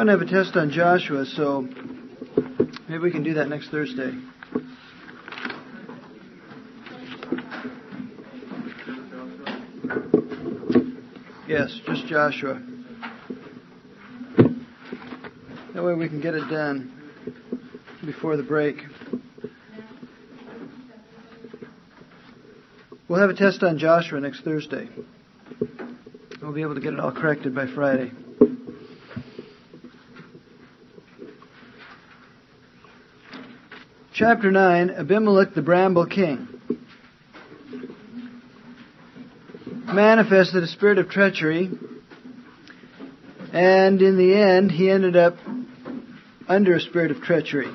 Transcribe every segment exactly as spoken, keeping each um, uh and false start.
want to have a test on Joshua, so maybe we can do that next Thursday. Yes, just Joshua. That way we can get it done before the break. We'll have a test on Joshua next Thursday. We'll be able to get it all corrected by Friday. Chapter nine, Abimelech the Bramble King. Manifested a spirit of treachery, and in the end he ended up under a spirit of treachery.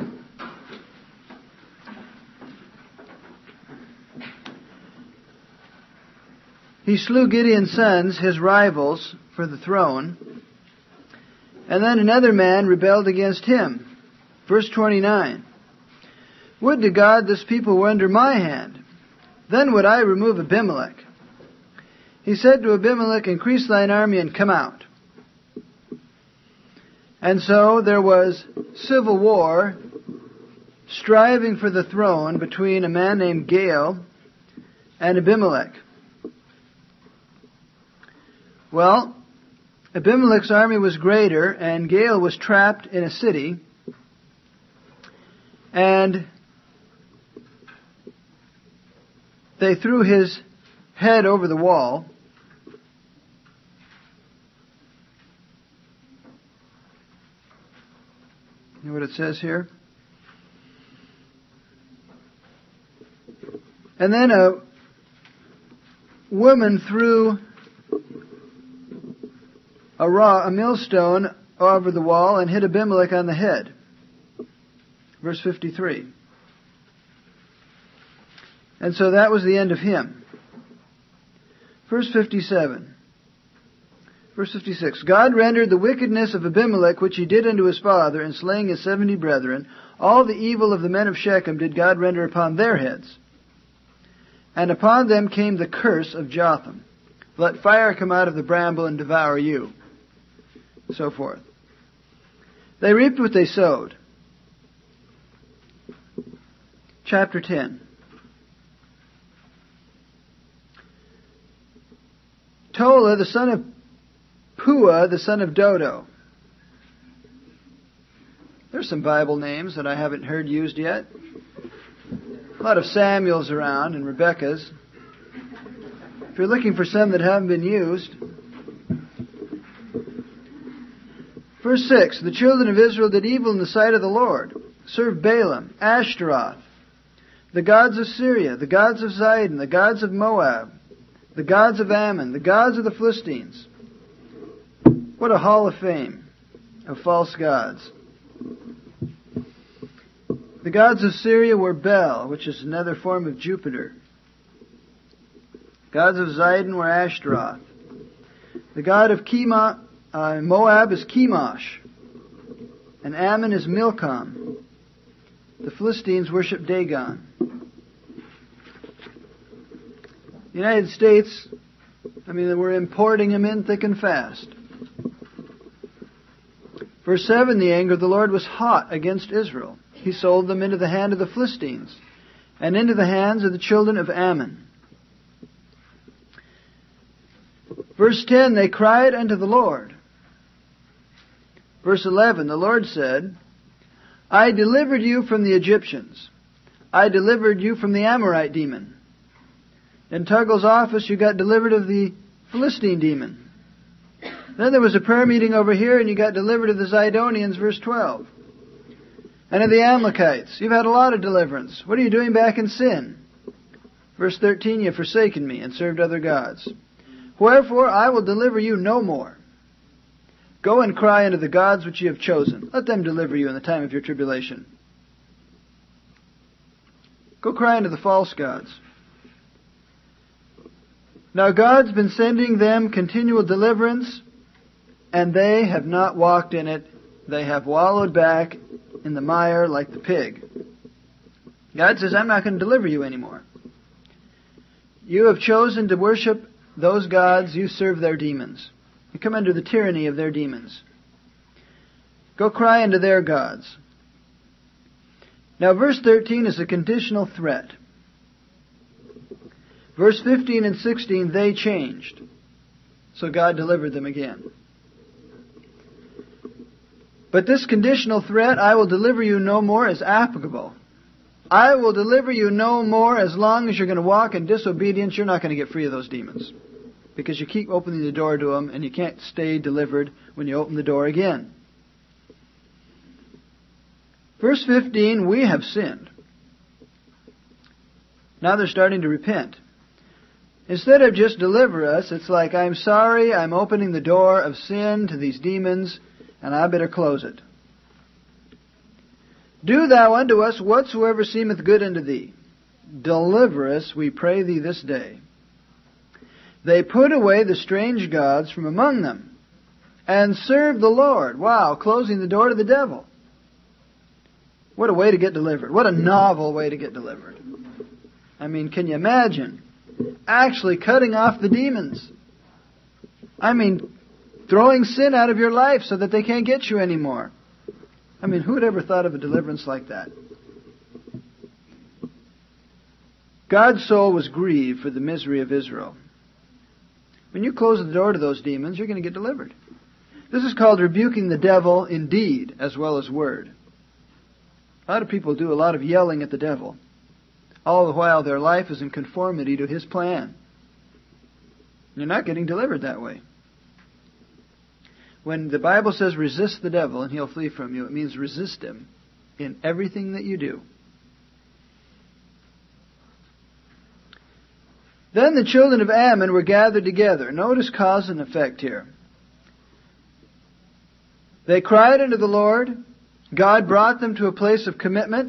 He slew Gideon's sons, his rivals, for the throne, and then another man rebelled against him. Verse twenty-nine. Would to God this people were under my hand, then would I remove Abimelech. He said to Abimelech, increase thine army and come out. And so there was civil war, striving for the throne between a man named Gaal and Abimelech. Well, Abimelech's army was greater, and Gaal was trapped in a city, and they threw his head over the wall. You know what it says here? And then a woman threw a, raw, a millstone over the wall and hit Abimelech on the head. Verse fifty-three. And so that was the end of him. Verse fifty-seven. Verse fifty-six. God rendered the wickedness of Abimelech, which he did unto his father, in slaying his seventy brethren. All the evil of the men of Shechem did God render upon their heads. And upon them came the curse of Jotham. Let fire come out of the bramble and devour you. So forth. They reaped what they sowed. Chapter ten. Tola, the son of Pua, the son of Dodo. There's some Bible names that I haven't heard used yet. A lot of Samuels around and Rebekahs. If you're looking for some that haven't been used. Verse six. The children of Israel did evil in the sight of the Lord, served Balaam, Ashtaroth, the gods of Syria, the gods of Zidon, the gods of Moab, the gods of Ammon, the gods of the Philistines. What a hall of fame of false gods. The gods of Syria were Bel, which is another form of Jupiter. Gods of Zidon were Ashtaroth. The god of Chemo, uh, Moab is Chemosh, and Ammon is Milcom. The Philistines worship Dagon. The United States, I mean, we're importing them in thick and fast. Verse seven, the anger of the Lord was hot against Israel. He sold them into the hand of the Philistines and into the hands of the children of Ammon. Verse ten, they cried unto the Lord. Verse eleven, the Lord said, I delivered you from the Egyptians. I delivered you from the Amorite demon. In Tuggle's office, you got delivered of the Philistine demon. Then there was a prayer meeting over here, and you got delivered of the Zidonians, verse twelve. And of the Amalekites. You've had a lot of deliverance. What are you doing back in sin? Verse thirteen, you have forsaken me and served other gods. Wherefore I will deliver you no more. Go and cry unto the gods which you have chosen. Let them deliver you in the time of your tribulation. Go cry unto the false gods. Now God's been sending them continual deliverance, and they have not walked in it. They have wallowed back in the mire like the pig. God says, I'm not going to deliver you anymore. You have chosen to worship those gods. You serve their demons. You come under the tyranny of their demons. Go cry unto their gods. Now verse thirteen is a conditional threat. Verse fifteen and sixteen, they changed. So God delivered them again. But this conditional threat, I will deliver you no more, is applicable. I will deliver you no more as long as you're going to walk in disobedience. You're not going to get free of those demons. Because you keep opening the door to them, and you can't stay delivered when you open the door again. Verse fifteen, we have sinned. Now they're starting to repent. Instead of just deliver us, it's like, I'm sorry, I'm opening the door of sin to these demons, and I better close it. Do thou unto us whatsoever seemeth good unto thee. Deliver us, we pray thee, this day. They put away the strange gods from among them, and served the Lord. Wow, closing the door to the devil. What a way to get delivered. What a novel way to get delivered. I mean, can you imagine actually cutting off the demons? I mean, throwing sin out of your life so that they can't get you anymore. I mean, who had ever thought of a deliverance like that? God's soul was grieved for the misery of Israel. When you close the door to those demons, you're going to get delivered. This is called rebuking the devil in deed as well as word. A lot of people do a lot of yelling at the devil. All the while their life is in conformity to his plan. You're not getting delivered that way. When the Bible says resist the devil and he'll flee from you, it means resist him in everything that you do. Then the children of Ammon were gathered together. Notice cause and effect here. They cried unto the Lord. God brought them to a place of commitment.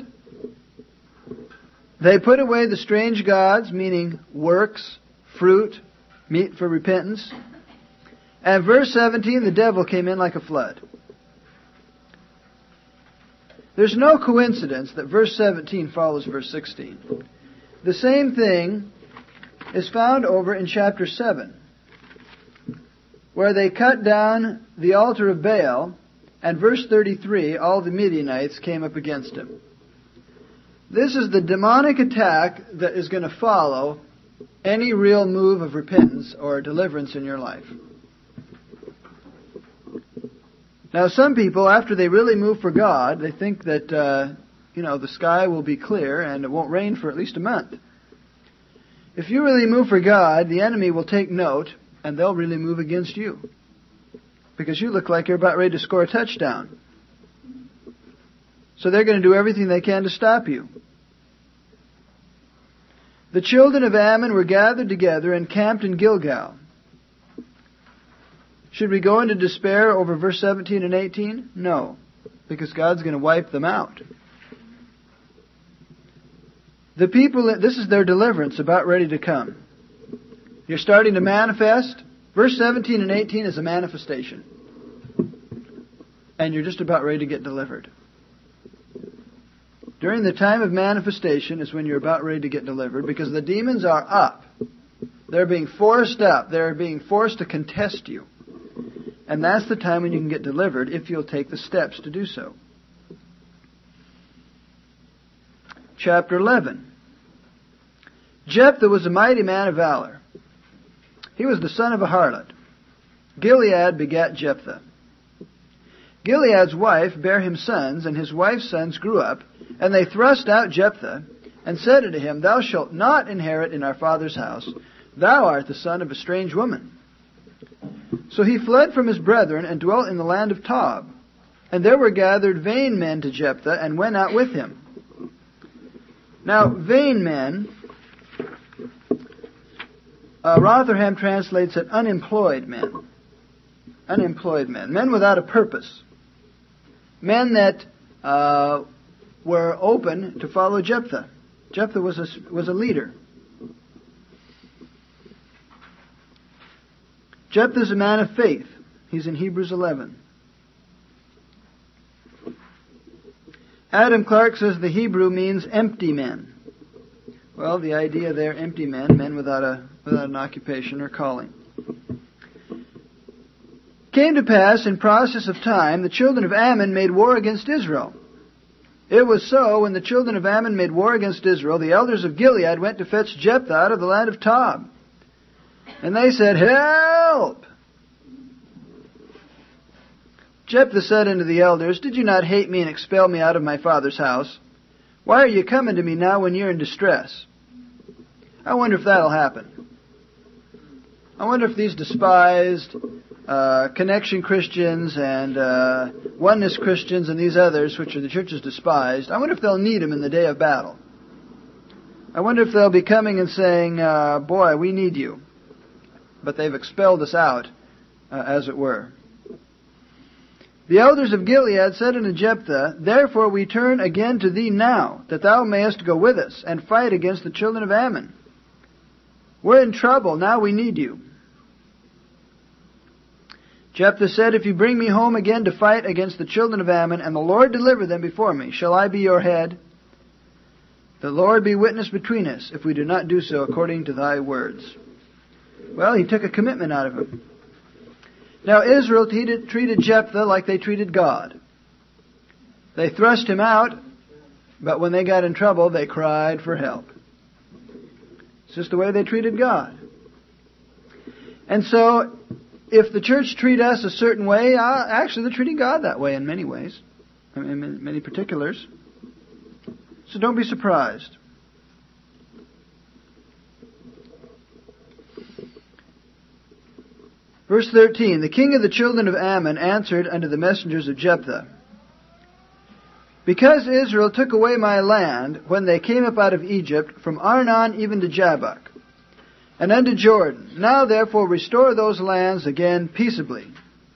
They put away the strange gods, meaning works, fruit, meat for repentance. And verse seventeen, the devil came in like a flood. There's no coincidence that verse seventeen follows verse sixteen. The same thing is found over in chapter seven, where they cut down the altar of Baal, and verse thirty-three, all the Midianites came up against him. This is the demonic attack that is going to follow any real move of repentance or deliverance in your life. Now, some people, after they really move for God, they think that, uh, you know, the sky will be clear and it won't rain for at least a month. If you really move for God, the enemy will take note and they'll really move against you. Because you look like you're about ready to score a touchdown. So they're going to do everything they can to stop you. The children of Ammon were gathered together and camped in Gilgal. Should we go into despair over verse seventeen and eighteen? No, because God's going to wipe them out. The people, this is their deliverance about ready to come. You're starting to manifest. Verse seventeen and eighteen is a manifestation. And you're just about ready to get delivered. During the time of manifestation is when you're about ready to get delivered, because the demons are up. They're being forced up. They're being forced to contest you. And that's the time when you can get delivered if you'll take the steps to do so. Chapter eleven. Jephthah was a mighty man of valor. He was the son of a harlot. Gilead begat Jephthah. Gilead's wife bare him sons, and his wife's sons grew up, and they thrust out Jephthah, and said unto him, Thou shalt not inherit in our father's house. Thou art the son of a strange woman. So he fled from his brethren, and dwelt in the land of Tob. And there were gathered vain men to Jephthah, and went out with him. Now, vain men, uh, Rotherham translates it unemployed men. Unemployed men. Men without a purpose. Men that uh, were open to follow Jephthah. Jephthah was a, was a leader. Jephthah is a man of faith. He's in Hebrews eleven. Adam Clark says the Hebrew means empty men. Well, the idea there, empty men, men without a without an occupation or calling. came to pass in process of time, the children of Ammon made war against Israel. It was so, when the children of Ammon made war against Israel, the elders of Gilead went to fetch Jephthah out of the land of Tob. And they said, Help! Jephthah said unto the elders, Did you not hate me and expel me out of my father's house? Why are you coming to me now when you're in distress? I wonder if that'll happen. I wonder if these despised uh, Connection Christians and uh, Oneness Christians and these others, which are the churches despised, I wonder if they'll need them in the day of battle. I wonder if they'll be coming and saying, uh, boy, we need you. But they've expelled us out, uh, as it were. The elders of Gilead said unto Jephthah, Therefore we turn again to thee now, that thou mayest go with us, and fight against the children of Ammon. We're in trouble, now we need you. Jephthah said, If you bring me home again to fight against the children of Ammon, and the Lord deliver them before me, shall I be your head? The Lord be witness between us, if we do not do so according to thy words. Well, he took a commitment out of him. Now Israel treated, treated Jephthah like they treated God. They thrust him out, but when they got in trouble, they cried for help. It's just the way they treated God. And so, if the church treat us a certain way, uh, actually they're treating God that way in many ways, I mean, in many particulars. So don't be surprised. Verse thirteen, The king of the children of Ammon answered unto the messengers of Jephthah, Because Israel took away my land when they came up out of Egypt, from Arnon even to Jabbok, and unto Jordan, now therefore restore those lands again peaceably.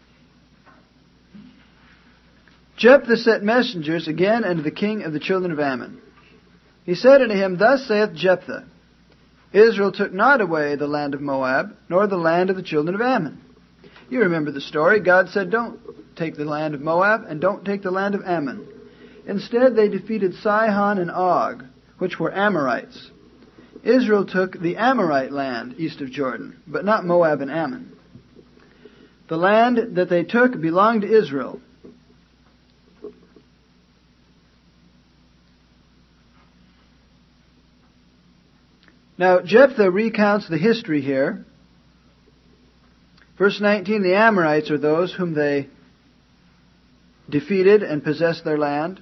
Jephthah sent messengers again unto the king of the children of Ammon. He said unto him, Thus saith Jephthah, Israel took not away the land of Moab, nor the land of the children of Ammon. You remember the story. God said, don't take the land of Moab, and don't take the land of Ammon. Instead, they defeated Sihon and Og, which were Amorites. Israel took the Amorite land east of Jordan, but not Moab and Ammon. The land that they took belonged to Israel. Now, Jephthah recounts the history here. Verse nineteen, the Amorites are those whom they defeated and possessed their land.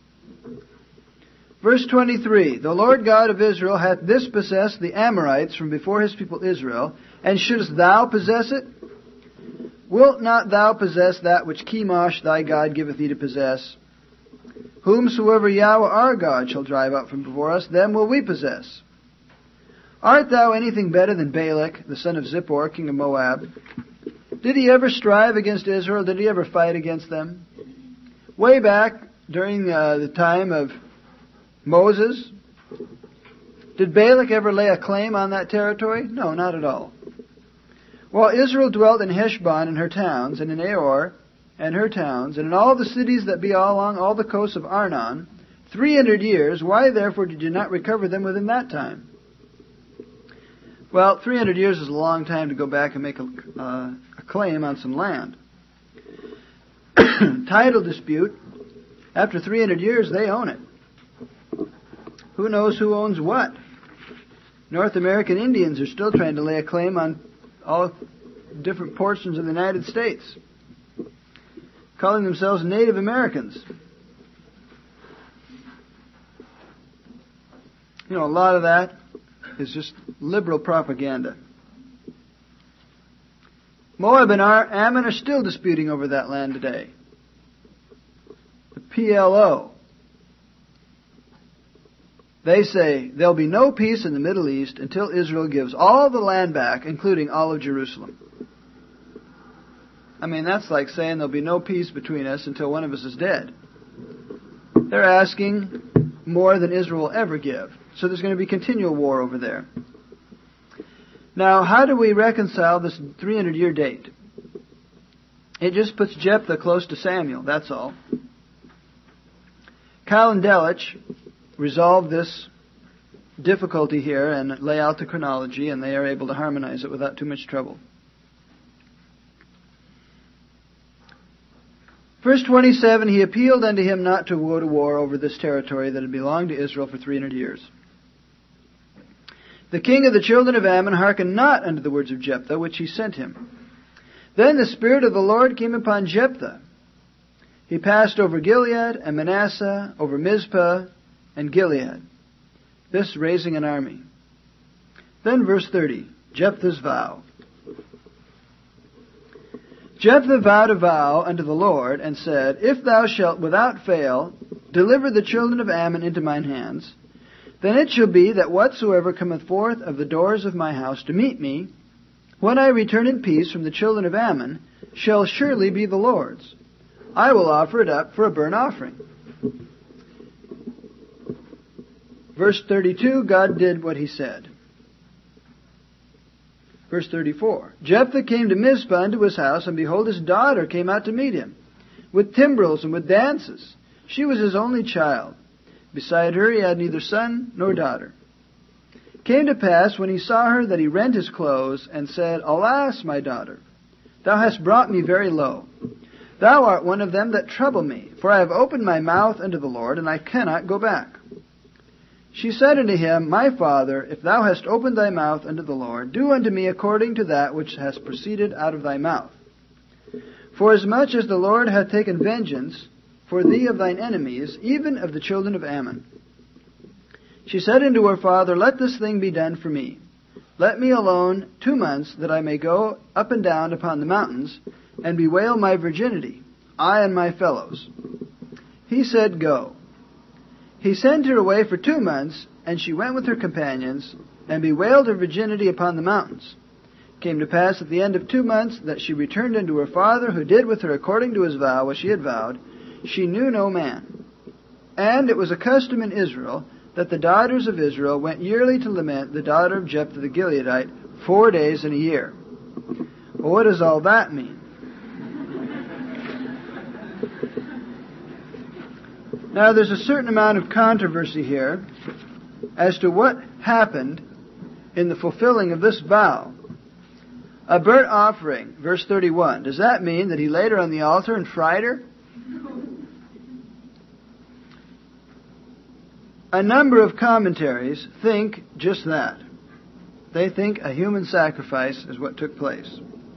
Verse twenty-three, the Lord God of Israel hath this possessed the Amorites from before his people Israel, and shouldest thou possess it? Wilt not thou possess that which Chemosh thy God giveth thee to possess? Whomsoever Yahweh our God shall drive out from before us, them will we possess. Art thou anything better than Balak, the son of Zippor, king of Moab? Did he ever strive against Israel? Did he ever fight against them? Way back during uh, the time of Moses, did Balak ever lay a claim on that territory? No, not at all. While Israel dwelt in Heshbon and her towns, and in Aor and her towns, and in all the cities that be all along all the coasts of Arnon, three hundred years, why therefore did you not recover them within that time? Well, three hundred years is a long time to go back and make a, uh, a claim on some land. Title dispute, after three hundred years, they own it. Who knows who owns what? North American Indians are still trying to lay a claim on all different portions of the United States, calling themselves Native Americans. You know, a lot of that is just liberal propaganda. Moab and Ammon are still disputing over that land today. The P L O. They say there'll be no peace in the Middle East until Israel gives all the land back, including all of Jerusalem. I mean, that's like saying there'll be no peace between us until one of us is dead. They're asking more than Israel will ever give. So there's going to be continual war over there. Now, how do we reconcile this three hundred year date? It just puts Jephthah close to Samuel, that's all. Kyle and Delitzsch resolve this difficulty here and lay out the chronology, and they are able to harmonize it without too much trouble. Verse twenty-seven, he appealed unto him not to go to war over this territory that had belonged to Israel for three hundred years. The king of the children of Ammon hearkened not unto the words of Jephthah, which he sent him. Then the Spirit of the Lord came upon Jephthah. He passed over Gilead and Manasseh, over Mizpah and Gilead, this raising an army. Then verse thirty, Jephthah's vow. Jephthah vowed a vow unto the Lord, and said, If thou shalt without fail deliver the children of Ammon into mine hands, then it shall be that whatsoever cometh forth of the doors of my house to meet me, when I return in peace from the children of Ammon, shall surely be the Lord's. I will offer it up for a burnt offering. Verse thirty-two, God did what he said. Verse thirty-four, Jephthah came to Mizpah unto his house, and behold, his daughter came out to meet him, with timbrels and with dances. She was his only child. Beside her he had neither son nor daughter. It came to pass, when he saw her, that he rent his clothes, and said, Alas, my daughter, thou hast brought me very low. Thou art one of them that trouble me, for I have opened my mouth unto the Lord, and I cannot go back. She said unto him, My father, if thou hast opened thy mouth unto the Lord, do unto me according to that which has proceeded out of thy mouth. Forasmuch as the Lord hath taken vengeance for thee of thine enemies, even of the children of Ammon. She said unto her father, Let this thing be done for me. Let me alone two months, that I may go up and down upon the mountains, and bewail my virginity, I and my fellows. He said, Go. He sent her away for two months, and she went with her companions, and bewailed her virginity upon the mountains. It came to pass at the end of two months, that she returned unto her father, who did with her according to his vow, what she had vowed. She knew no man. And it was a custom in Israel, that the daughters of Israel went yearly to lament the daughter of Jephthah the Gileadite four days in a year. Well, what does all that mean? Now, there's a certain amount of controversy here as to what happened in the fulfilling of this vow. A burnt offering, verse thirty-one. Does that mean that he laid her on the altar and fried her? A number of commentaries think just that. They think a human sacrifice is what took place.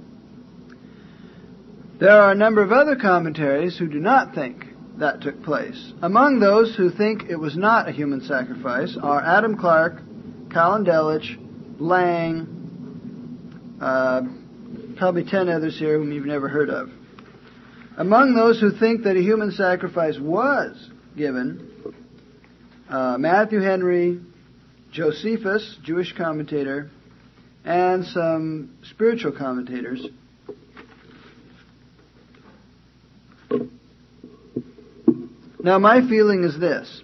There are a number of other commentaries who do not think that took place. Among those who think it was not a human sacrifice are Adam Clark, Colin Delich, Lang, uh, probably ten others here whom you've never heard of. Among those who think that a human sacrifice was given, uh, Matthew Henry, Josephus, Jewish commentator, and some spiritual commentators. Now, my feeling is this.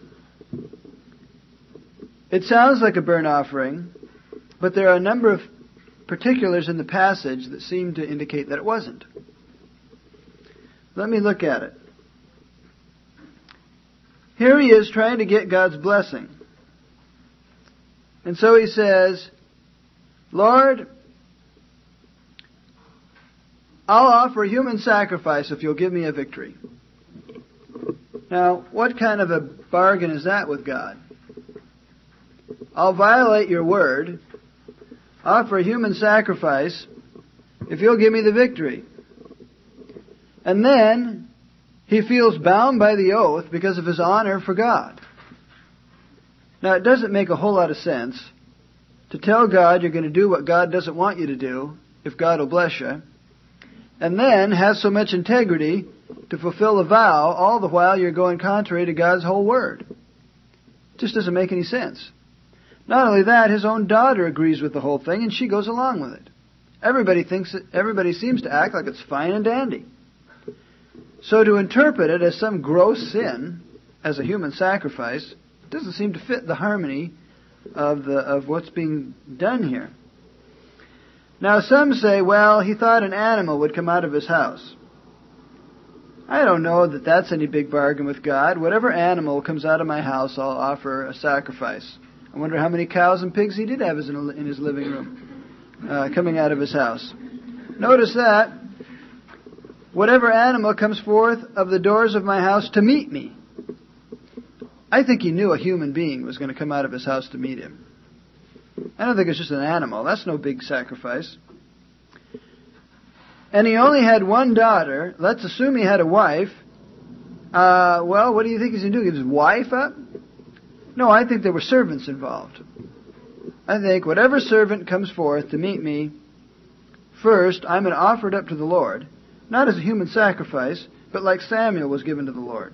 It sounds like a burnt offering, but there are a number of particulars in the passage that seem to indicate that it wasn't. Let me look at it. Here he is trying to get God's blessing. And so he says, Lord, I'll offer a human sacrifice if you'll give me a victory. Now, what kind of a bargain is that with God? I'll violate your word, offer a human sacrifice, if you'll give me the victory. And then, he feels bound by the oath because of his honor for God. Now, it doesn't make a whole lot of sense to tell God you're going to do what God doesn't want you to do, if God will bless you, and then have so much integrity to fulfill a vow, all the while you're going contrary to God's whole word. It just doesn't make any sense. Not only that, his own daughter agrees with the whole thing, and she goes along with it. Everybody thinks that, everybody seems to act like it's fine and dandy. So to interpret it as some gross sin, as a human sacrifice, doesn't seem to fit the harmony of the of what's being done here. Now, some say, well, he thought an animal would come out of his house. I don't know that that's any big bargain with God. Whatever animal comes out of my house, I'll offer a sacrifice. I wonder how many cows and pigs he did have in his living room, uh, coming out of his house. Notice that whatever animal comes forth of the doors of my house to meet me. I think he knew a human being was going to come out of his house to meet him. I don't think it's just an animal. That's no big sacrifice. And he only had one daughter. Let's assume he had a wife. Uh, well, what do you think he's going to do? Give his wife up? No, I think there were servants involved. I think whatever servant comes forth to meet me, first I'm going to offer it up to the Lord. Not as a human sacrifice, but like Samuel was given to the Lord.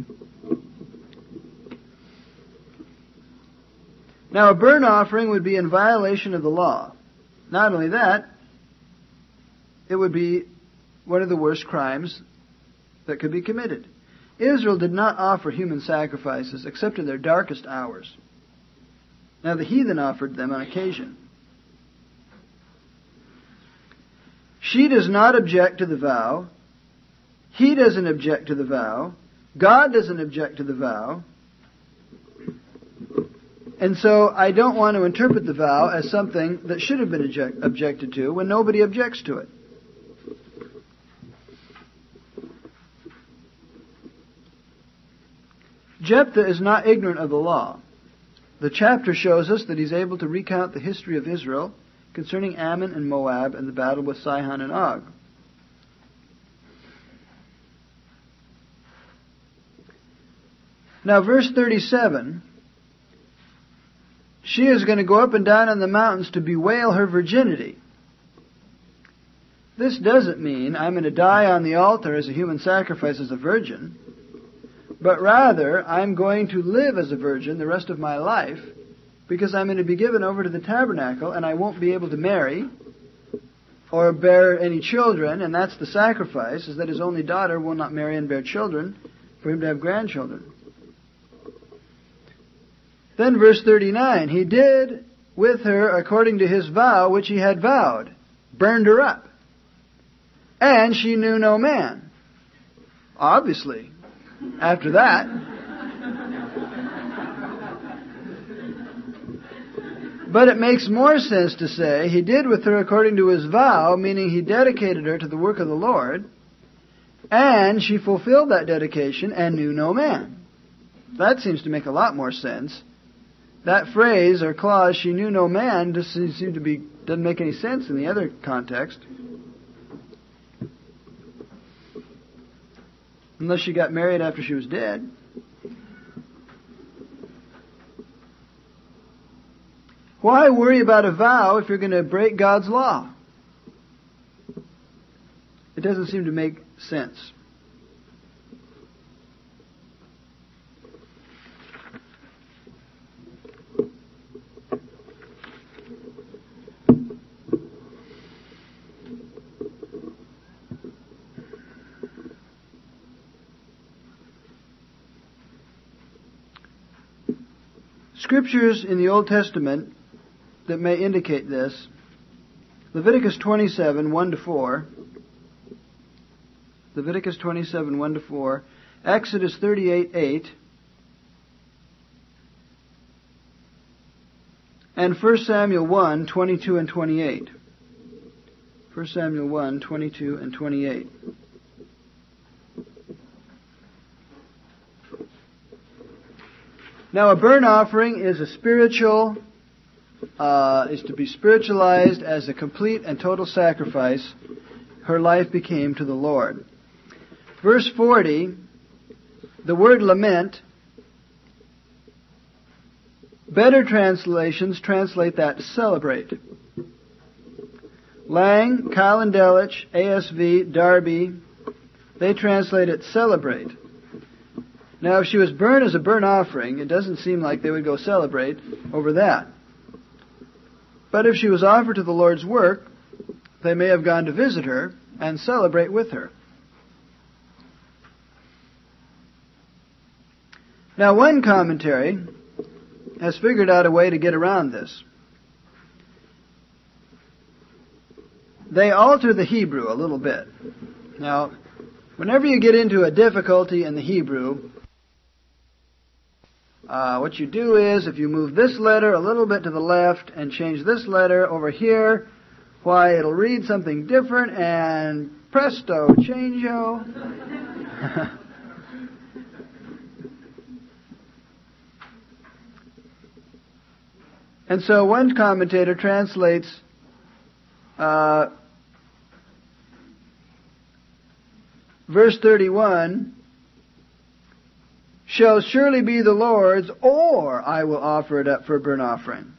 Now, a burnt offering would be in violation of the law. Not only that, it would be one of the worst crimes that could be committed. Israel did not offer human sacrifices except in their darkest hours. Now, the heathen offered them on occasion. She does not object to the vow. He doesn't object to the vow. God doesn't object to the vow. And so I don't want to interpret the vow as something that should have been object, objected to when nobody objects to it. Jephthah is not ignorant of the law. The chapter shows us that he's able to recount the history of Israel concerning Ammon and Moab and the battle with Sihon and Og. Now, verse thirty-seven, she is going to go up and down on the mountains to bewail her virginity. This doesn't mean I'm going to die on the altar as a human sacrifice as a virgin, but rather I'm going to live as a virgin the rest of my life because I'm going to be given over to the tabernacle and I won't be able to marry or bear any children, and that's the sacrifice, is that his only daughter will not marry and bear children for him to have grandchildren. Then verse thirty-nine, he did with her according to his vow which he had vowed, burned her up. And she knew no man. Obviously, after that. But it makes more sense to say he did with her according to his vow, meaning he dedicated her to the work of the Lord, and she fulfilled that dedication and knew no man. That seems to make a lot more sense. That phrase or clause, she knew no man, just seems to be, doesn't make any sense in the other context. Unless she got married after she was dead. Why worry about a vow if you're going to break God's law? It doesn't seem to make sense. Scriptures in the Old Testament that may indicate this. Leviticus twenty-seven, one to four. Leviticus twenty-seven, one to four. Exodus thirty-eight, eight. And First Samuel one, twenty-two and twenty-eight. First Samuel one, twenty-two and twenty-eight. Now, a burnt offering is a spiritual, uh, is to be spiritualized as a complete and total sacrifice her life became to the Lord. Verse forty, the word lament, better translations translate that to celebrate. Lang, Kyle-and-Delitzsch, A S V, Darby, they translate it celebrate. Now, if she was burned as a burnt offering, it doesn't seem like they would go celebrate over that. But if she was offered to the Lord's work, they may have gone to visit her and celebrate with her. Now, one commentary has figured out a way to get around this. They alter the Hebrew a little bit. Now, whenever you get into a difficulty in the Hebrew, Uh, what you do is, if you move this letter a little bit to the left and change this letter over here, why, it'll read something different and presto, changeo. And so one commentator translates uh, verse thirty-one, shall surely be the Lord's, or I will offer it up for a burnt offering.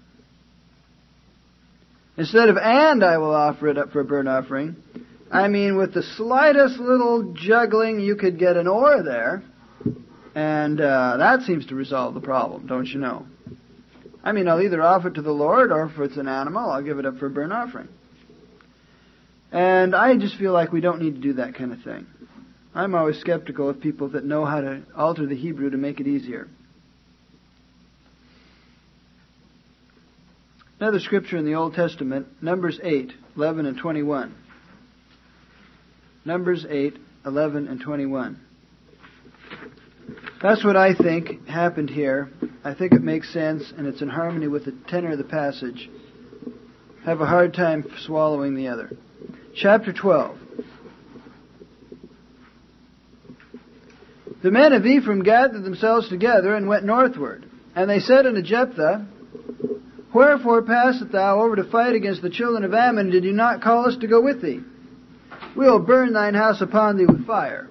Instead of and I will offer it up for a burnt offering, I mean with the slightest little juggling you could get an or there, and uh, that seems to resolve the problem, don't you know? I mean, I'll either offer it to the Lord, or if it's an animal, I'll give it up for a burnt offering. And I just feel like we don't need to do that kind of thing. I'm always skeptical of people that know how to alter the Hebrew to make it easier. Another scripture in the Old Testament, Numbers eight, eleven and twenty-one. Numbers eight, eleven and twenty-one. That's what I think happened here. I think it makes sense, and it's in harmony with the tenor of the passage. Have a hard time swallowing the other. Chapter twelve. The men of Ephraim gathered themselves together and went northward. And they said unto Jephthah, wherefore passedst thou over to fight against the children of Ammon? Did you not call us to go with thee? We will burn thine house upon thee with fire.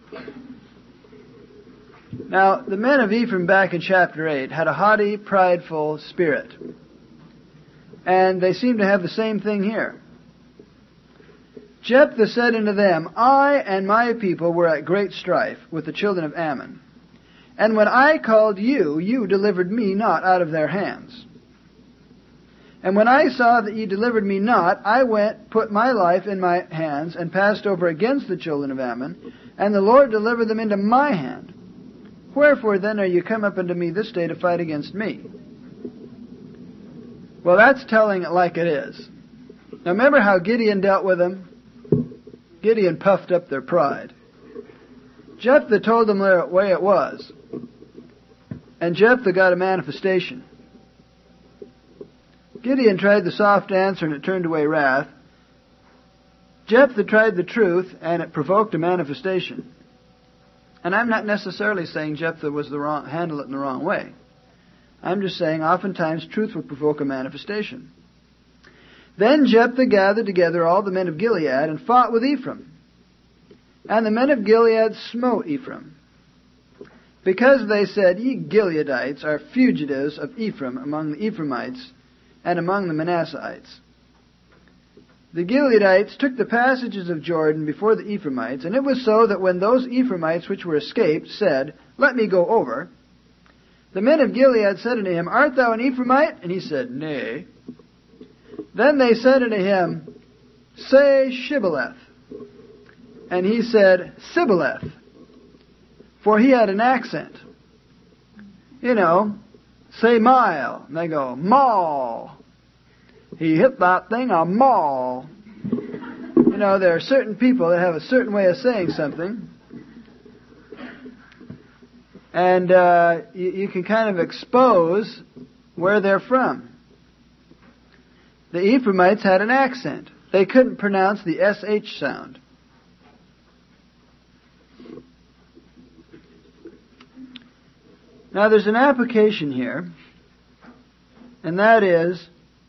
Now, the men of Ephraim back in chapter eight had a haughty, prideful spirit. And they seem to have the same thing here. Jephthah said unto them, I and my people were at great strife with the children of Ammon. And when I called you, you delivered me not out of their hands. And when I saw that ye delivered me not, I went, put my life in my hands, and passed over against the children of Ammon, and the Lord delivered them into my hand. Wherefore then are you come up unto me this day to fight against me? Well, that's telling it like it is. Now remember how Gideon dealt with them? Gideon puffed up their pride. Jephthah told them the way it was. And Jephthah got a manifestation. Gideon tried the soft answer and it turned away wrath. Jephthah tried the truth and it provoked a manifestation. And I'm not necessarily saying Jephthah was the wrong, handled it in the wrong way. I'm just saying oftentimes truth will provoke a manifestation. Then Jephthah gathered together all the men of Gilead and fought with Ephraim. And the men of Gilead smote Ephraim, because they said, Ye Gileadites are fugitives of Ephraim among the Ephraimites and among the Manasseites. The Gileadites took the passages of Jordan before the Ephraimites, and it was so that when those Ephraimites which were escaped said, Let me go over, the men of Gilead said unto him, Art thou an Ephraimite? And he said, Nay. Then they said unto him, Say Shibboleth. And he said, Sibboleth. For he had an accent. You know, say mile. And they go, Maul. He hit that thing a maul. You know, there are certain people that have a certain way of saying something. And uh, you, you can kind of expose where they're from. The Ephraimites had an accent. They couldn't pronounce the S H sound. Now there's an application here, and that is,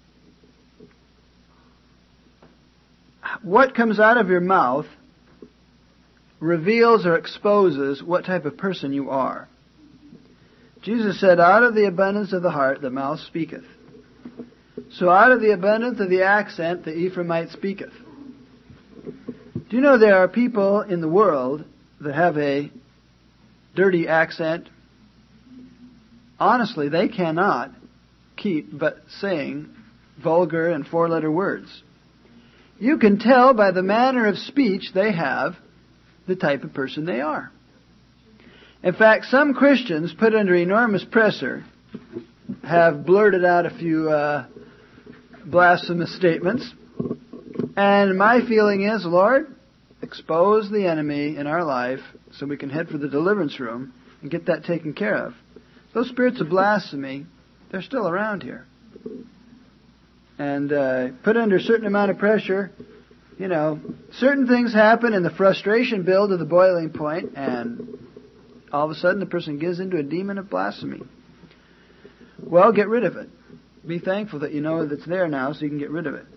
what comes out of your mouth reveals or exposes what type of person you are. Jesus said, out of the abundance of the heart the mouth speaketh. So out of the abundance of the accent the Ephraimite speaketh. Do you know there are people in the world that have a dirty accent? Honestly, they cannot keep but saying vulgar and four-letter words. You can tell by the manner of speech they have the type of person they are. In fact, some Christians put under enormous pressure have blurted out a few uh, blasphemous statements. And my feeling is, Lord, expose the enemy in our life so we can head for the deliverance room and get that taken care of. Those spirits of blasphemy, they're still around here. and uh, put under a certain amount of pressure, you know, certain things happen and the frustration builds to the boiling point, and all of a sudden the person gives into a demon of blasphemy. Well, get rid of it. Be thankful that you know that it's there now so you can get rid of it.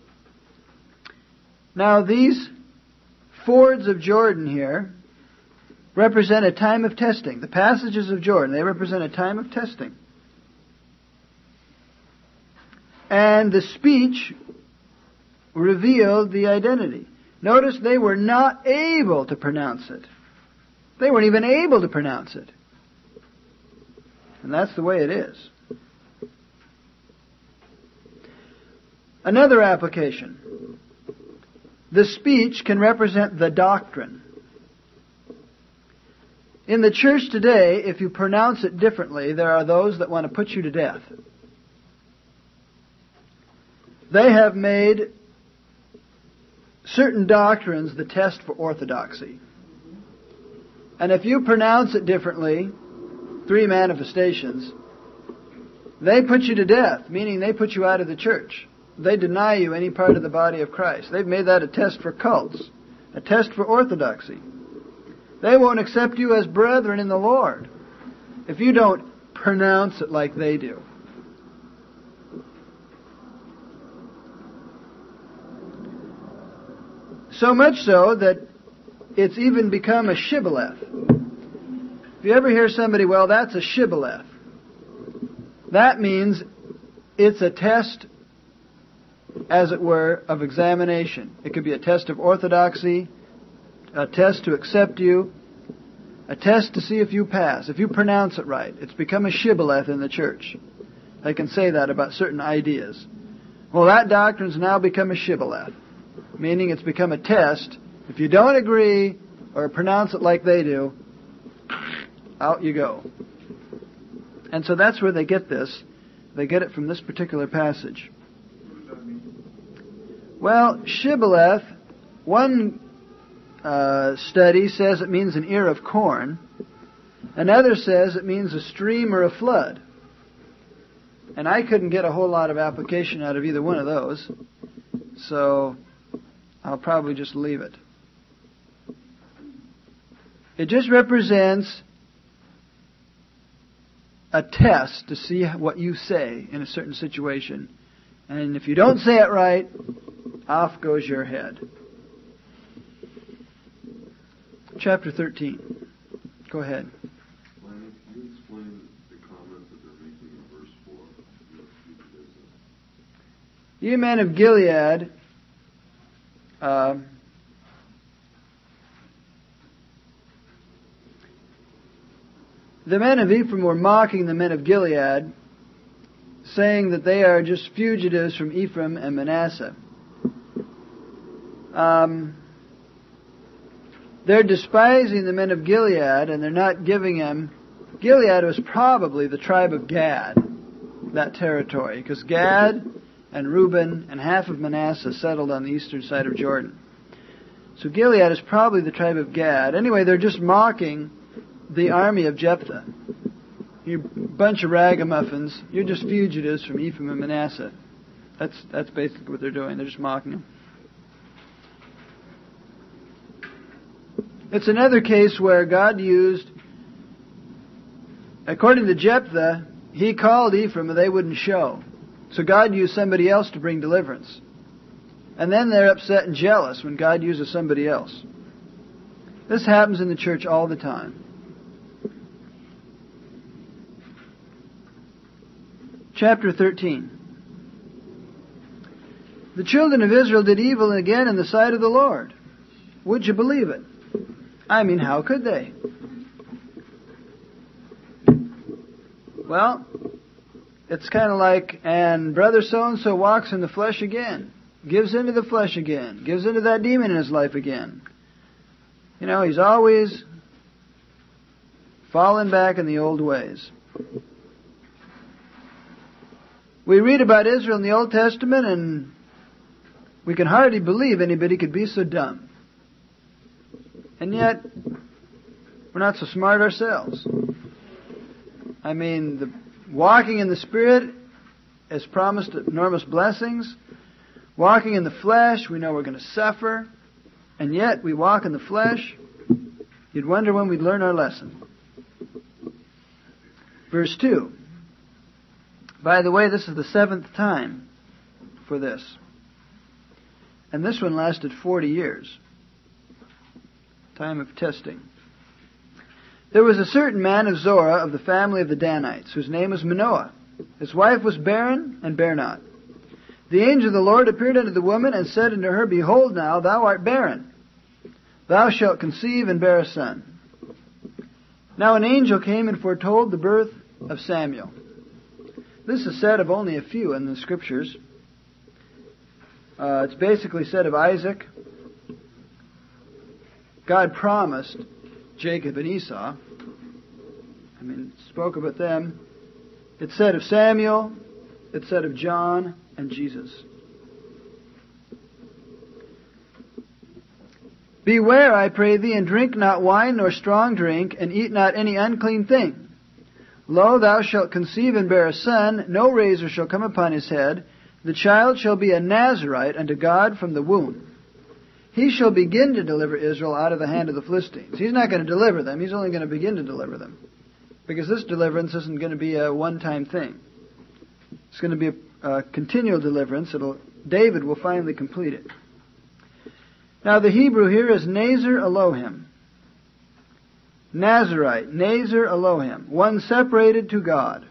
Now, these fords of Jordan here represent a time of testing. The passages of Jordan, they represent a time of testing. And the speech revealed the identity. Notice they were not able to pronounce it. They weren't even able to pronounce it. And that's the way it is. Another application. The speech can represent the doctrine. In the church today, if you pronounce it differently, there are those that want to put you to death. They have made certain doctrines the test for orthodoxy. And if you pronounce it differently, three manifestations, they put you to death, meaning they put you out of the church. They deny you any part of the body of Christ. They've made that a test for cults, a test for orthodoxy. They won't accept you as brethren in the Lord if you don't pronounce it like they do. So much so that it's even become a shibboleth. If you ever hear somebody, well, that's a shibboleth, that means it's a test, as it were, of examination. It could be a test of orthodoxy, a test to accept you, a test to see if you pass, if you pronounce it right. It's become a shibboleth in the church. They can say that about certain ideas. Well, that doctrine's now become a shibboleth, meaning it's become a test. If you don't agree or pronounce it like they do, out you go. And so that's where they get this. They get it from this particular passage. Well, shibboleth, one uh, study says it means an ear of corn. Another says it means a stream or a flood. And I couldn't get a whole lot of application out of either one of those. So I'll probably just leave it. It just represents a test to see what you say in a certain situation. And if you don't say it right, off goes your head. Chapter thirteen. Go ahead. Can you explain the comment that they're making in verse four? You men of Gilead, uh, the men of Ephraim were mocking the men of Gilead, saying that they are just fugitives from Ephraim and Manasseh. Um, they're despising the men of Gilead, and they're not giving them... Gilead was probably the tribe of Gad, that territory, because Gad and Reuben and half of Manasseh settled on the eastern side of Jordan. So Gilead is probably the tribe of Gad. Anyway, they're just mocking the army of Jephthah. You bunch of ragamuffins. You're just fugitives from Ephraim and Manasseh. That's that's basically what they're doing. They're just mocking them. It's another case where God used, according to Jephthah, he called Ephraim and they wouldn't show. So God used somebody else to bring deliverance. And then they're upset and jealous when God uses somebody else. This happens in the church all the time. Chapter thirteen. The children of Israel did evil again in the sight of the Lord. Would you believe it? I mean, how could they? Well, it's kind of like, and brother so-and-so walks in the flesh again. Gives into the flesh again. Gives into that demon in his life again. You know, he's always falling back in the old ways. We read about Israel in the Old Testament, and we can hardly believe anybody could be so dumb. And yet, we're not so smart ourselves. I mean, the walking in the Spirit has promised enormous blessings. Walking in the flesh, we know we're going to suffer. And yet, we walk in the flesh. You'd wonder when we'd learn our lesson. Verse two. By the way, this is the seventh time for this. And this one lasted forty years. Time of testing. There was a certain man of Zorah of the family of the Danites, whose name was Manoah. His wife was barren and bare not. The angel of the Lord appeared unto the woman and said unto her, Behold now, thou art barren. Thou shalt conceive and bear a son. Now an angel came and foretold the birth of Samuel. This is said of only a few in the Scriptures. Uh, it's basically said of Isaac. God promised Jacob and Esau. I mean, spoke about them. It's said of Samuel. It's said of John and Jesus. Beware, I pray thee, and drink not wine nor strong drink, and eat not any unclean thing. Lo, thou shalt conceive and bear a son, no razor shall come upon his head. The child shall be a Nazarite unto God from the womb. He shall begin to deliver Israel out of the hand of the Philistines. He's not going to deliver them. He's only going to begin to deliver them. Because this deliverance isn't going to be a one-time thing. It's going to be a, a continual deliverance. It'll, David will finally complete it. Now the Hebrew here is Nazar Elohim. Nazarite, Nazar Elohim, one separated to God.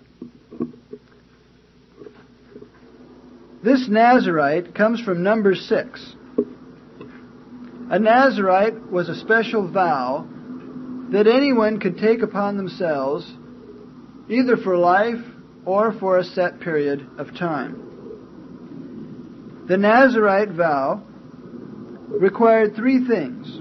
This Nazarite comes from number six. A Nazarite was a special vow that anyone could take upon themselves either for life or for a set period of time. The Nazarite vow required three things.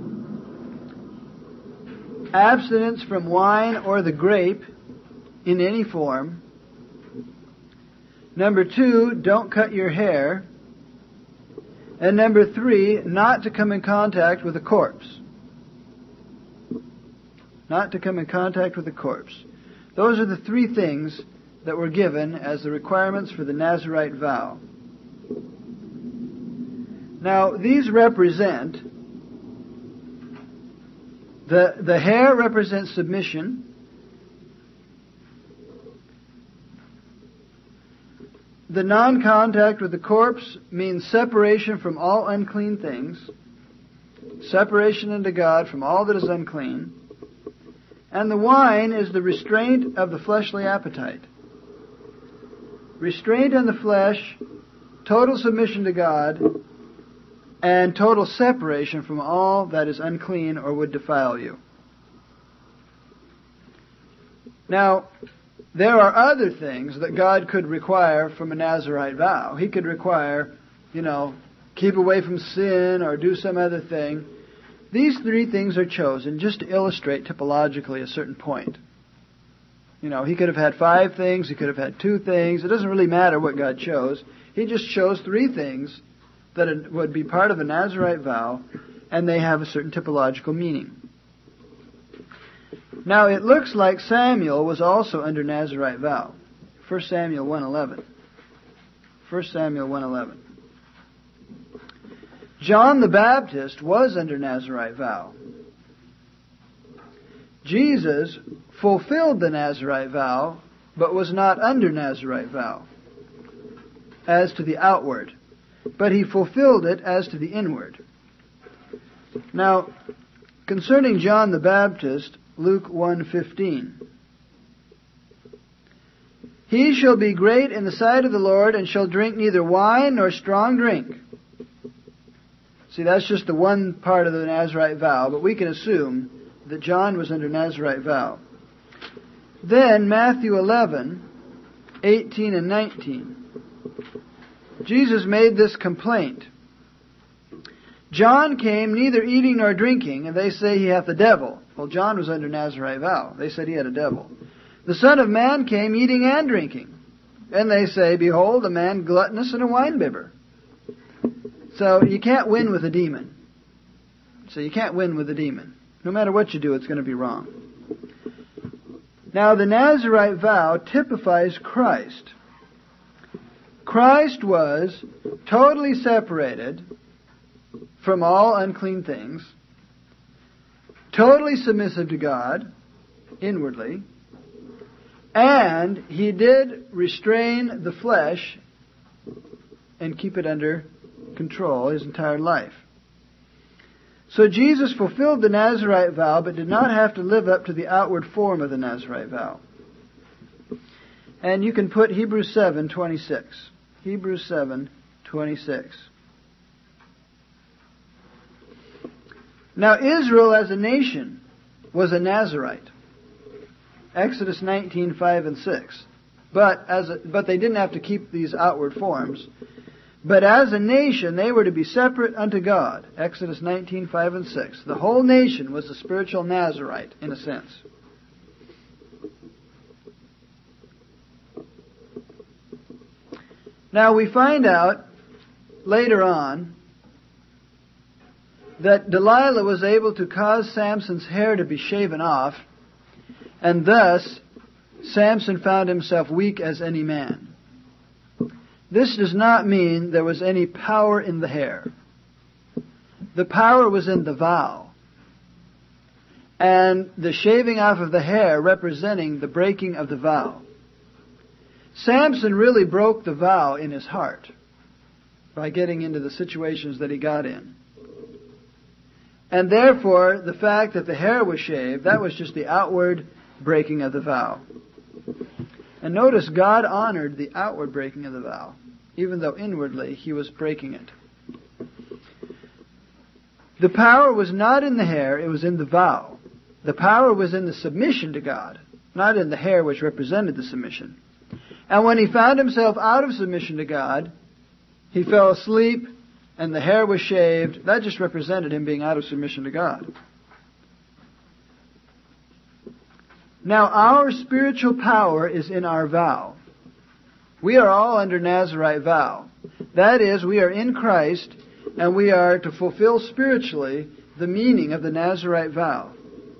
Abstinence from wine or the grape in any form. Number two, don't cut your hair. And number three, not to come in contact with a corpse. Not to come in contact with a corpse. Those are the three things that were given as the requirements for the Nazarite vow. Now, these represent, the, the hair represents submission. The non-contact with the corpse means separation from all unclean things, separation unto God from all that is unclean, and the wine is the restraint of the fleshly appetite. Restraint on the flesh, total submission to God, and total separation from all that is unclean or would defile you. Now, there are other things that God could require from a Nazarite vow. He could require, you know, keep away from sin or do some other thing. These three things are chosen just to illustrate typologically a certain point. You know, he could have had five things, he could have had two things. It doesn't really matter what God chose. He just chose three things that would be part of a Nazarite vow, and they have a certain typological meaning. Now, it looks like Samuel was also under Nazarite vow. First Samuel one eleven. First Samuel one eleven. John the Baptist was under Nazarite vow. Jesus fulfilled the Nazarite vow, but was not under Nazarite vow as to the outward, but he fulfilled it as to the inward. Now, concerning John the Baptist, Luke one fifteen. He shall be great in the sight of the Lord, and shall drink neither wine nor strong drink. See, that's just the one part of the Nazarite vow, but we can assume that John was under Nazarite vow. Then, Matthew eleven, eighteen and nineteen. Jesus made this complaint. John came neither eating nor drinking, and they say he hath a devil. Well, John was under Nazarite vow. They said he had a devil. The Son of Man came eating and drinking. And they say, Behold, a man gluttonous and a winebibber. So you can't win with a demon. So you can't win with a demon. No matter what you do, it's going to be wrong. Now, the Nazarite vow typifies Christ. Christ was totally separated from all unclean things, totally submissive to God inwardly, and He did restrain the flesh and keep it under control His entire life. So Jesus fulfilled the Nazirite vow, but did not have to live up to the outward form of the Nazirite vow. And you can put Hebrews seven twenty-six. Hebrews seven twenty-six. Now Israel as a nation was a Nazirite. Exodus nineteen five and six. But as a, but they didn't have to keep these outward forms. But as a nation, they were to be separate unto God. Exodus nineteen five and six. The whole nation was a spiritual Nazirite, in a sense. Now we find out later on that Delilah was able to cause Samson's hair to be shaven off, and thus Samson found himself weak as any man. This does not mean there was any power in the hair. The power was in the vow, and the shaving off of the hair representing the breaking of the vow. Samson really broke the vow in his heart by getting into the situations that he got in. And therefore, the fact that the hair was shaved, that was just the outward breaking of the vow. And notice God honored the outward breaking of the vow, even though inwardly he was breaking it. The power was not in the hair, it was in the vow. The power was in the submission to God, not in the hair which represented the submission. And when he found himself out of submission to God, he fell asleep and the hair was shaved. That just represented him being out of submission to God. Now, our spiritual power is in our vow. We are all under Nazirite vow. That is, we are in Christ, and we are to fulfill spiritually the meaning of the Nazirite vow.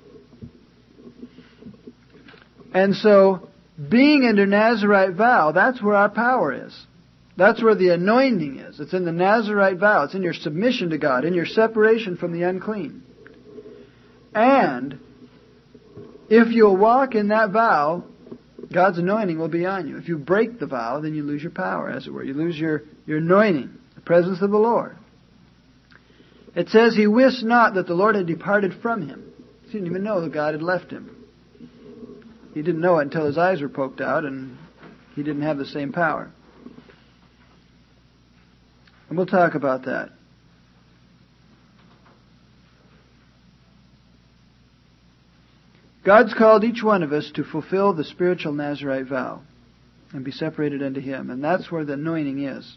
And so, being under Nazirite vow, that's where our power is. That's where the anointing is. It's in the Nazirite vow. It's in your submission to God, in your separation from the unclean. And if you'll walk in that vow, God's anointing will be on you. If you break the vow, then you lose your power, as it were. You lose your, your anointing, the presence of the Lord. It says, he wist not that the Lord had departed from him. He didn't even know that God had left him. He didn't know it until his eyes were poked out and he didn't have the same power. And we'll talk about that. God's called each one of us to fulfill the spiritual Nazirite vow and be separated unto Him. And that's where the anointing is.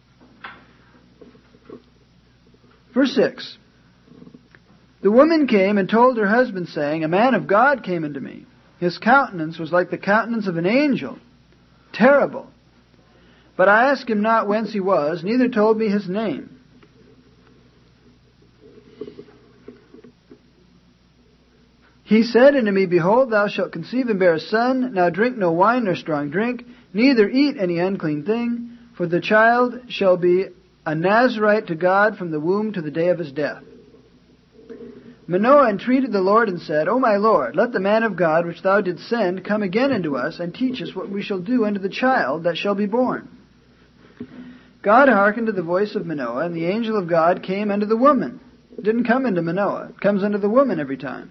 Verse six. The woman came and told her husband, saying, a man of God came unto me. His countenance was like the countenance of an angel, terrible. But I asked him not whence he was, neither told me his name. He said unto me, behold, thou shalt conceive and bear a son. Now drink no wine nor strong drink, neither eat any unclean thing, for the child shall be a Nazirite to God from the womb to the day of his death. Manoah entreated the Lord and said, O my Lord, let the man of God which thou didst send come again unto us, and teach us what we shall do unto the child that shall be born. God hearkened to the voice of Manoah, and the angel of God came unto the woman. It didn't come into Manoah. It comes unto the woman every time.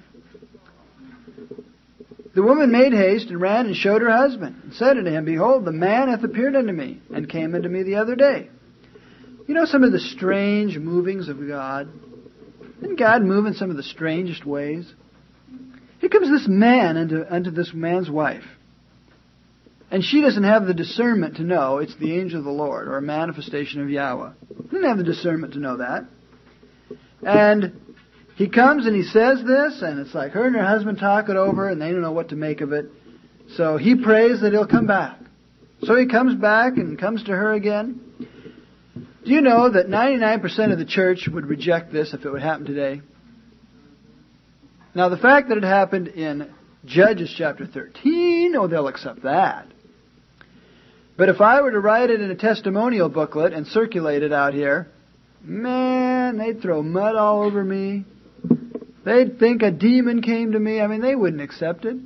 The woman made haste and ran and showed her husband, and said unto him, behold, the man hath appeared unto me, and came unto me the other day. You know some of the strange movings of God? Didn't God move in some of the strangest ways? Here comes this man unto, unto this man's wife. And she doesn't have the discernment to know it's the angel of the Lord or a manifestation of Yahweh. She didn't have the discernment to know that. And he comes and he says this, and it's like her and her husband talk it over, and they don't know what to make of it. So he prays that he'll come back. So he comes back and comes to her again. Do you know that ninety-nine percent of the church would reject this if it would happen today? Now, the fact that it happened in Judges chapter thirteen, oh, they'll accept that. But if I were to write it in a testimonial booklet and circulate it out here, man, they'd throw mud all over me. They'd think a demon came to me. I mean, they wouldn't accept it.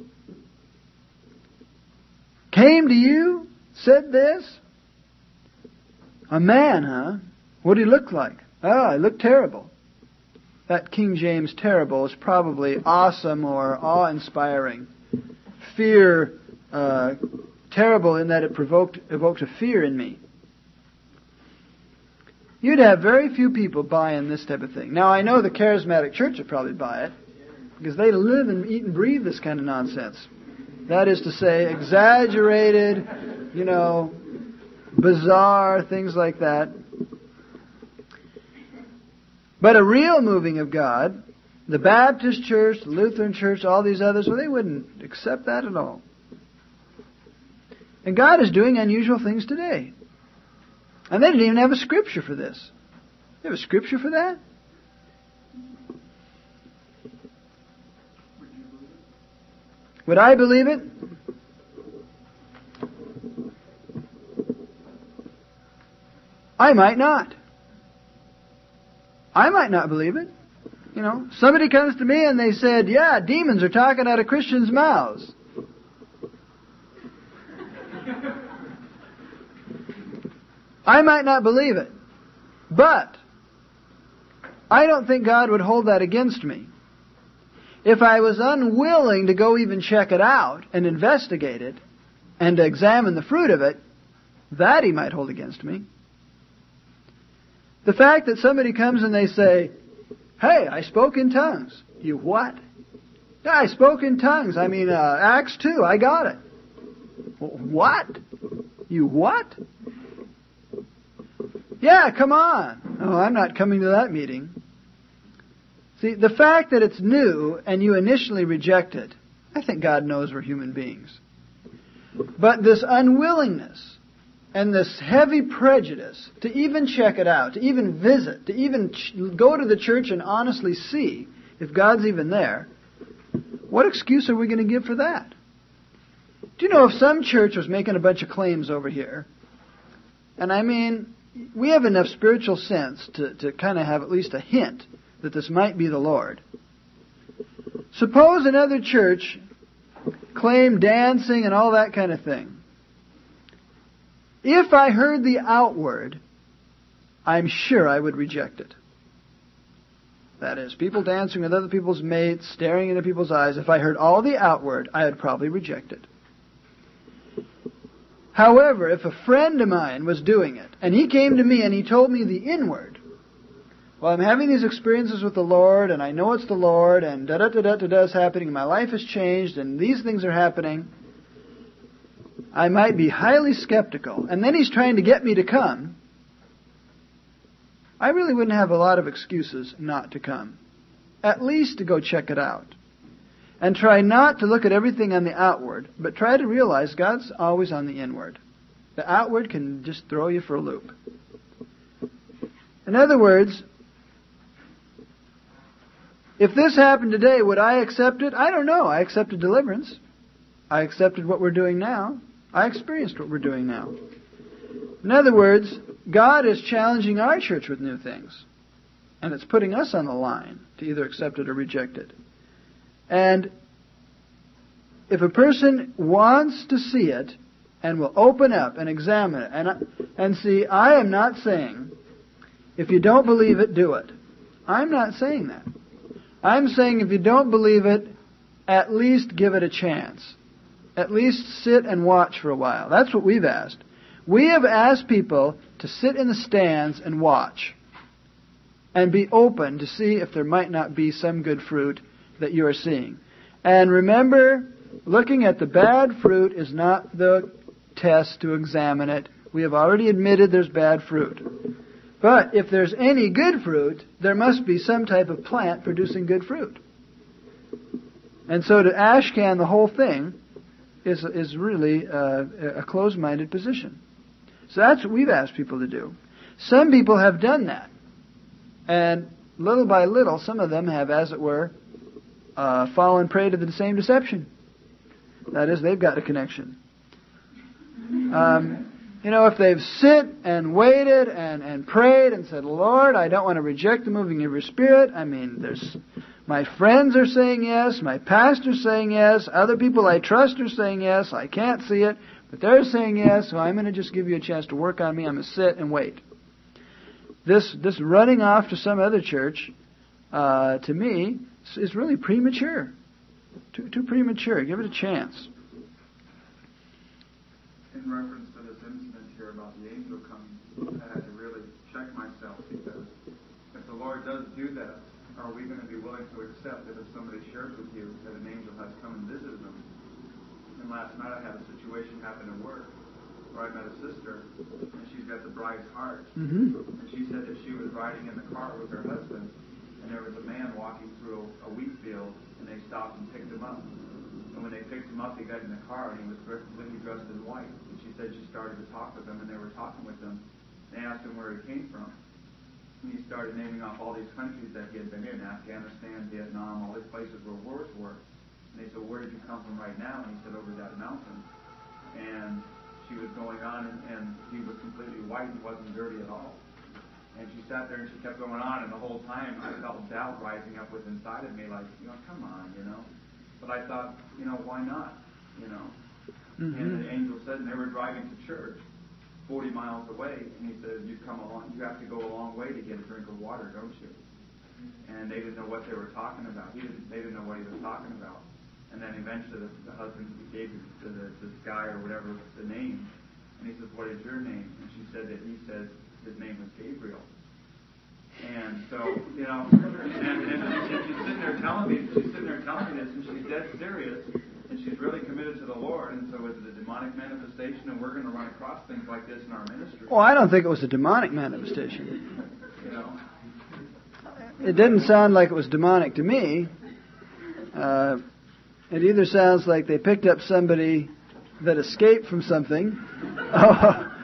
Came to you? Said this? A man, huh? What did he look like? Oh, he looked terrible. That King James terrible is probably awesome or awe-inspiring. Fear, uh, terrible in that it provoked, evoked a fear in me. You'd have very few people buying this type of thing. Now, I know the charismatic church would probably buy it, because they live and eat and breathe this kind of nonsense. That is to say, exaggerated, you know, bizarre, things like that. But a real moving of God, the Baptist church, the Lutheran church, all these others, well, they wouldn't accept that at all. And God is doing unusual things today. And they didn't even have a scripture for this. They have a scripture for that? Would I believe it? I might not. I might not believe it. You know, somebody comes to me and they said, yeah, demons are talking out of Christians' mouths. I might not believe it. But I don't think God would hold that against me. If I was unwilling to go even check it out and investigate it and to examine the fruit of it, that He might hold against me. The fact that somebody comes and they say, hey, I spoke in tongues. You what? Yeah, I spoke in tongues. I mean, uh, Acts two, I got it. What? You what? Yeah, come on. Oh, I'm not coming to that meeting. See, the fact that it's new and you initially reject it, I think God knows we're human beings. But this unwillingness and this heavy prejudice to even check it out, to even visit, to even ch- go to the church and honestly see if God's even there, what excuse are we going to give for that? Do you know if some church was making a bunch of claims over here, and I mean, we have enough spiritual sense to, to kind of have at least a hint that this might be the Lord. Suppose another church claimed dancing and all that kind of thing. If I heard the outward, I'm sure I would reject it. That is, people dancing with other people's mates, staring into people's eyes. If I heard all the outward, I would probably reject it. However, if a friend of mine was doing it, and he came to me and he told me the inward, well, I'm having these experiences with the Lord, and I know it's the Lord, and da-da-da-da-da is happening, and my life has changed, and these things are happening, I might be highly skeptical. And then he's trying to get me to come. I really wouldn't have a lot of excuses not to come. At least to go check it out. And try not to look at everything on the outward, but try to realize God's always on the inward. The outward can just throw you for a loop. In other words, if this happened today, would I accept it? I don't know. I accepted deliverance. I accepted what we're doing now. I experienced what we're doing now. In other words, God is challenging our church with new things. And it's putting us on the line to either accept it or reject it. And if a person wants to see it and will open up and examine it and, and see, I am not saying, if you don't believe it, do it. I'm not saying that. I'm saying if you don't believe it, at least give it a chance. At least sit and watch for a while. That's what we've asked. We have asked people to sit in the stands and watch. And be open to see if there might not be some good fruit that you are seeing. And remember, looking at the bad fruit is not the test to examine it. We have already admitted there's bad fruit. But if there's any good fruit, there must be some type of plant producing good fruit. And so to ashcan the whole thing is is really uh, a closed-minded position. So that's what we've asked people to do. Some people have done that. And little by little, some of them have, as it were, uh, fallen prey to the same deception. That is, they've got a connection. Um, You know, if they've sit and waited and, and prayed and said, Lord, I don't want to reject the moving of your Spirit. I mean, there's my friends are saying yes, my pastor's saying yes, other people I trust are saying yes, I can't see it, but they're saying yes, so I'm going to just give you a chance to work on me. I'm going to sit and wait. This this running off to some other church, uh, to me, is really premature. Too, too premature. Give it a chance. In reference to this incident here about the angel coming, I had to really check myself, because if the Lord does do that, are we going to be willing to accept that if somebody shares with you that an angel has come and visited them? And last night I had a situation happen at work where I met a sister, and she's got the bride's heart. Mm-hmm. And she said that she was riding in the car with her husband, and there was a man walking through a wheat field, and they stopped and picked him up. And when they picked him up, he got in the car, and he was completely dressed in white. And she said she started to talk with him, and they were talking with him. They asked him where he came from. And he started naming off all these countries that he had been in, Afghanistan, Vietnam, all these places where wars were. And they said, where did you come from right now? And he said, over that mountain. And she was going on, and, and he was completely white. He wasn't dirty at all. And she sat there, and she kept going on, and the whole time I felt doubt rising up within inside of me, like, you know, come on, you know. But I thought, you know, why not? You know. Mm-hmm. And the angel said, and they were driving to church, forty miles away, and he said, you come along, you have to go a long way to get a drink of water, don't you? And they didn't know what they were talking about. He didn't. They didn't know what he was talking about. And then eventually, the, the husband gave to the, this guy or whatever the name, and he says, what is your name? And she said that he said his name was Gabriel. And so, you know, and, and, and she's sitting there telling me, she's sitting there telling me this, and she's dead serious, and she's really committed to the Lord. And so, is it a demonic manifestation? And we're going to run across things like this in our ministry. Well, I don't think it was a demonic manifestation. You know, it didn't sound like it was demonic to me. Uh, it either sounds like they picked up somebody that escaped from something.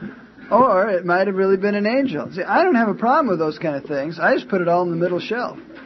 Or it might have really been an angel. See, I don't have a problem with those kind of things. I just put it all in the middle shelf.